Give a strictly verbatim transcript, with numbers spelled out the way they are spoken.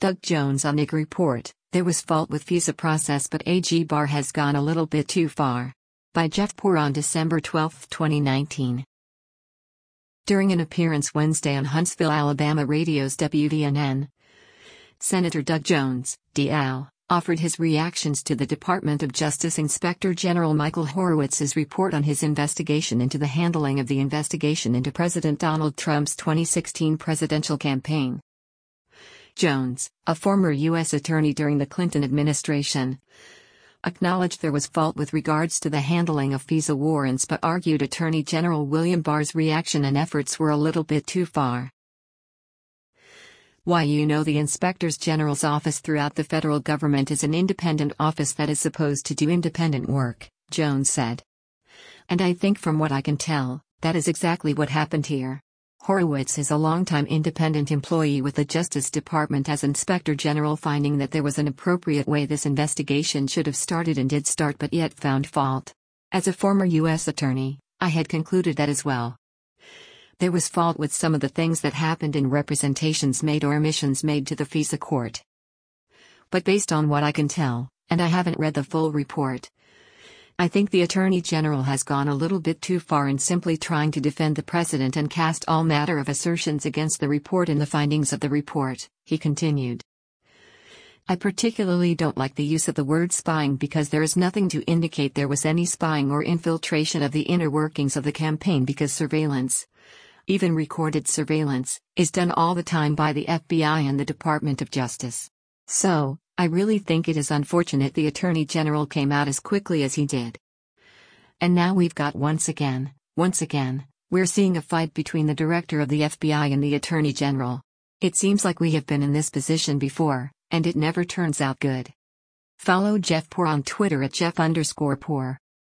Doug Jones on I G Report, there was fault with FISA process but A G Barr has gone a little bit too far. By Jeff Poore on December twelfth, twenty nineteen. During an appearance Wednesday on Huntsville, Alabama radio's W D N N, Senator Doug Jones, D L, offered his reactions to the Department of Justice Inspector General Michael Horowitz's report on his investigation into the handling of the investigation into President Donald Trump's twenty sixteen presidential campaign. Jones, a former U S attorney during the Clinton administration, acknowledged there was fault with regards to the handling of FISA warrants but argued Attorney General William Barr's reaction and efforts were a little bit too far. Why, you know, the Inspector General's office throughout the federal government is an independent office that is supposed to do independent work, Jones said. And I think from what I can tell, that is exactly what happened here. Horowitz is a longtime independent employee with the Justice Department as Inspector General, finding that there was an appropriate way this investigation should have started and did start but yet found fault. As a former U S attorney, I had concluded that as well. There was fault with some of the things that happened in representations made or omissions made to the FISA court. But based on what I can tell, and I haven't read the full report, I think the Attorney General has gone a little bit too far in simply trying to defend the president and cast all matter of assertions against the report and the findings of the report, he continued. I particularly don't like the use of the word spying because there is nothing to indicate there was any spying or infiltration of the inner workings of the campaign because surveillance, even recorded surveillance, is done all the time by the F B I and the Department of Justice. So, I really think it is unfortunate the Attorney General came out as quickly as he did. And now we've got once again, once again, we're seeing a fight between the Director of the F B I and the Attorney General. It seems like we have been in this position before, and it never turns out good. Follow Jeff Poore on Twitter at Jeff underscore Poore.